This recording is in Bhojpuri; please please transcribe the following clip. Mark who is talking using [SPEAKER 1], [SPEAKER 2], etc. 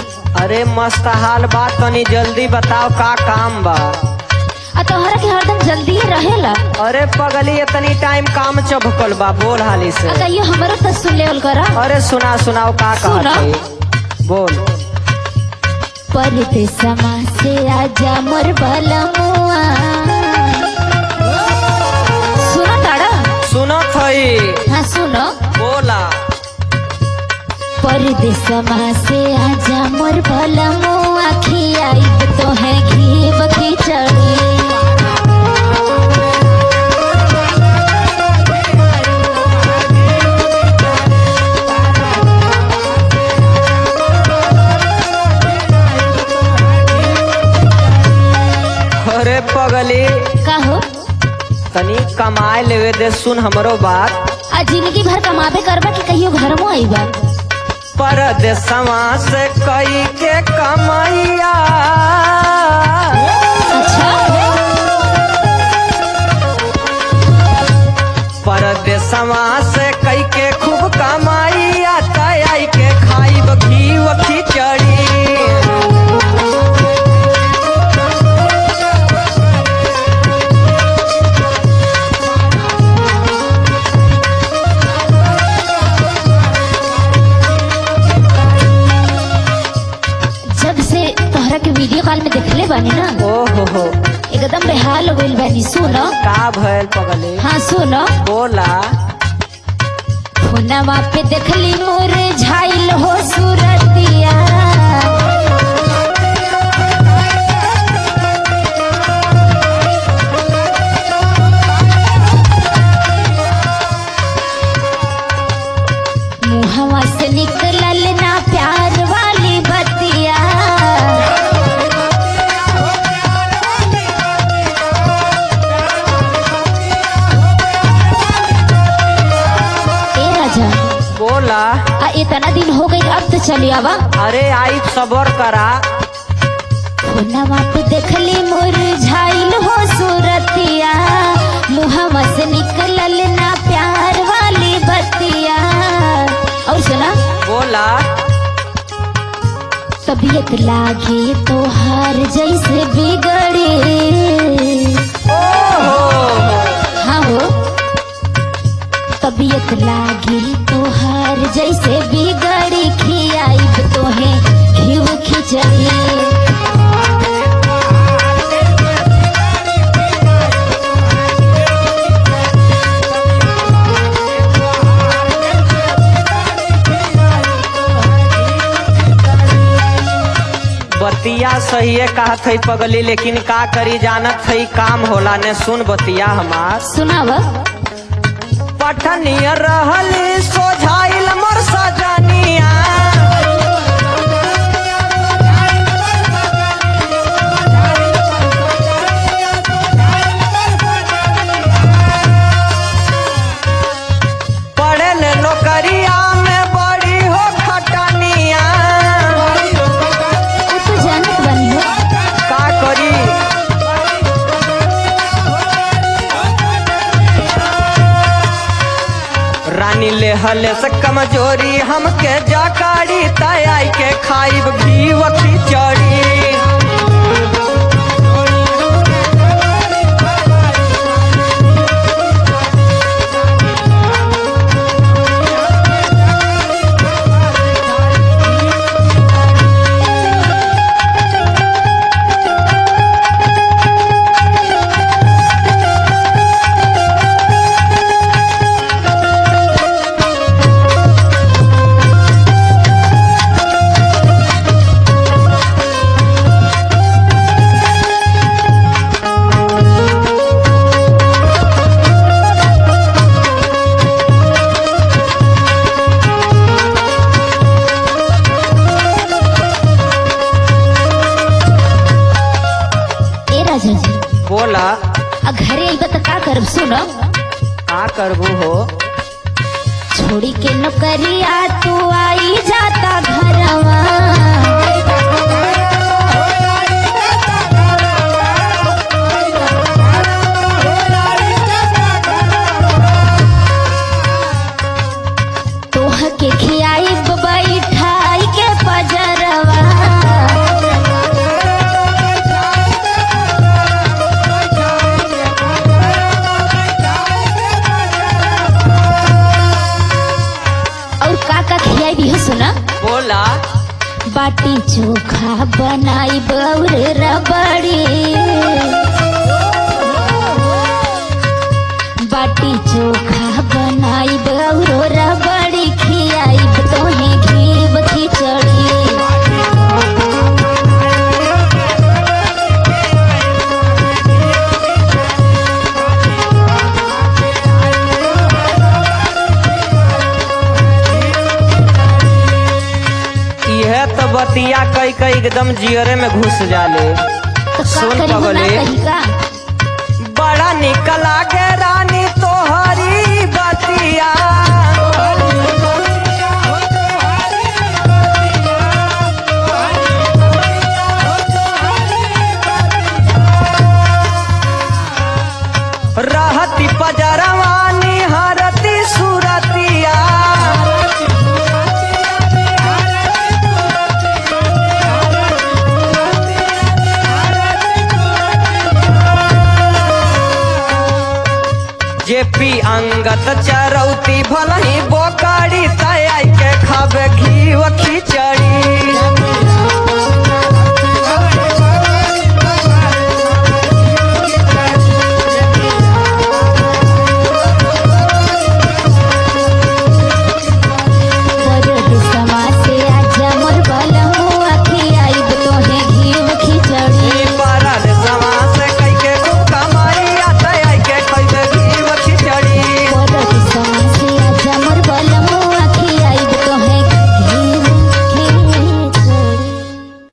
[SPEAKER 1] अरे मस्त हाल बा, तनी जल्दी बताओ का काम बा।
[SPEAKER 2] तोहरा के हरदम जल्दी ही रहेला।
[SPEAKER 1] अरे पगली इतनी टाइम काम चभकल बा, बोल हाली से।
[SPEAKER 2] कहियो हमरो तो सुन लेवल करा।
[SPEAKER 1] अरे सुनाओ का
[SPEAKER 2] सुना।
[SPEAKER 1] बोल।
[SPEAKER 2] परदेसमा से आजा मोर बलमुआ। सुनो ताड़ा।
[SPEAKER 1] सुनो थई।
[SPEAKER 2] हाँ सुनो।
[SPEAKER 1] बोला।
[SPEAKER 2] परदेसमा से आजा मोर बलमुआ, खियाई तो है घी खिचड़ी।
[SPEAKER 1] अरे पगली
[SPEAKER 2] का हो?
[SPEAKER 1] तनी कमाए लेवे दे, सुन हमरो बात।
[SPEAKER 2] आ जिंदगी भर कमाबे करबा कि कहियो घर में आईबा?
[SPEAKER 1] परदेसवा से कई के कमाइया।
[SPEAKER 2] अच्छा।
[SPEAKER 1] परदेसवा से कई के खूब कमाइया, तय के खाई घी खिचड़ी।
[SPEAKER 2] वीडियो कॉल में देखले बानी ना।
[SPEAKER 1] ओहो
[SPEAKER 2] एकदम बेहाल हो गइल बानी। सुनो
[SPEAKER 1] का भइल पगले?
[SPEAKER 2] हाँ सुनो।
[SPEAKER 1] बोला।
[SPEAKER 2] फोनवा पे देखली मोर झाइल हो सूरतिया। मुहवा से निकलल ना प्यार वाली बतिया।
[SPEAKER 1] बोला।
[SPEAKER 2] इतना दिन हो गई, अब तो चली आवा।
[SPEAKER 1] अरे आई सबर करा।
[SPEAKER 2] फोनवा पे देखली मोर झाइल हो सूरतिया, मुहवा से निकलल ना प्यार वाली बतिया। और सुना।
[SPEAKER 1] बोला।
[SPEAKER 2] तबीयत लागे तो हार जैसे बिगड़े। हाँ हो। तबीयत लागी तो हार जैसे बिगड़ी, खियाई तो है घीव खिचड़ी।
[SPEAKER 1] बतिया सही है कहा थई पगली, लेकिन का करी जानत थई काम होला ने। सुन बतिया हमार।
[SPEAKER 2] सुनावा।
[SPEAKER 1] पठनिया रहली सोझाइल मोर सजनिया। पढ़े ले नौकरिया में बड़ी हो खटनिया।
[SPEAKER 2] तो जानत बनी हो।
[SPEAKER 1] का करी? रानी ले हले से कमजोरी हमके जाकारी, तय के खाइब घी खिचड़ी। बोला।
[SPEAKER 2] घरे आई तो का करब? सुनो।
[SPEAKER 1] का करबू हो?
[SPEAKER 2] छोड़ी के नौकरिया तू आई जाता घरवा। तोह के खियाई बैठाई के पजरवा। बाटी चोखा बनाई बौर रबड़ी बाटी चोखा बनाई बौर रबड़ी खियाई तोहे घीव खिचड़ी
[SPEAKER 1] इहे तो बतिया कई कई एकदम जियरे में घुस जाले।
[SPEAKER 2] तो
[SPEAKER 1] सुन
[SPEAKER 2] का करी
[SPEAKER 1] पगले,
[SPEAKER 2] कही का
[SPEAKER 1] बड़ा निकल आगे रानी तोहरी बतिया रहती पजरवा निहारती सूरतिया जेपी अंगत चरौती भलही बोकड़ी तय के खाबे घी खिचड़ी।